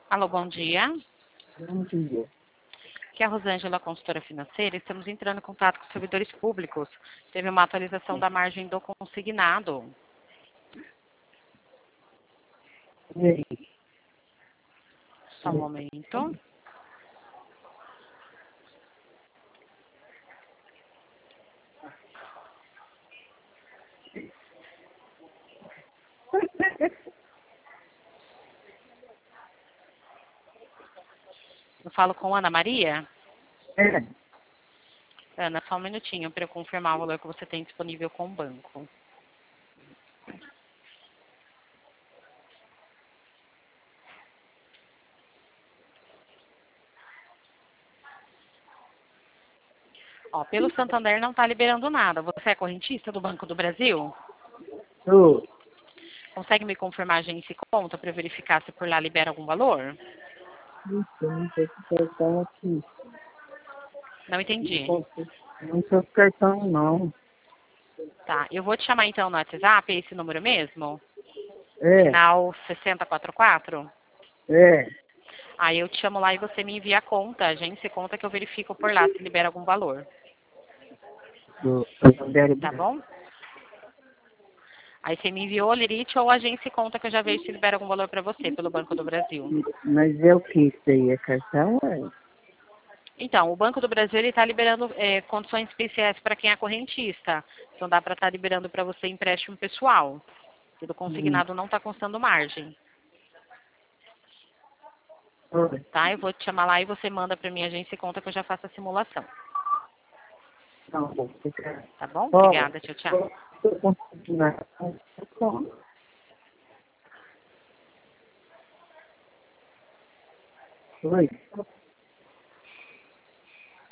Alô, bom dia. Bom dia. Aqui é a Rosângela, consultora financeira. Estamos entrando em contato com os servidores públicos. Teve uma atualização da margem do consignado. E aí? Só um momento. Eu falo com Ana Maria? É, Ana, só um minutinho para eu confirmar o valor que você tem disponível com o banco. Ó, pelo Santander não está liberando nada. Você é correntista do Banco do Brasil? tô. Consegue me confirmar a agência e conta para eu verificar se por lá libera algum valor? Isso, eu não tô com cartão aqui. Não entendi. Não tô com cartão, não. Tá, eu vou te chamar então no WhatsApp, é esse número mesmo? É, Final 6044? é. Aí eu te chamo lá e você me envia a conta, a agência e conta que eu verifico por lá se libera algum valor, Do Santander. tá bom? Aí você me enviou, Lerite, ou a agência e conta que eu já vejo se libera algum valor para você pelo Banco do Brasil. Mas é o que isso aí? É cartão? É? Então, o Banco do Brasil ele está liberando condições especiais para quem é correntista. Então dá para estar liberando para você empréstimo pessoal. E do consignado não está constando margem, Oi. tá? Eu vou te chamar lá e você manda para minha agência e conta que eu já faço a simulação, Não, vou ficar. tá bom? Ó, Obrigada, tchau, tchau. tô conseguindo. Oi.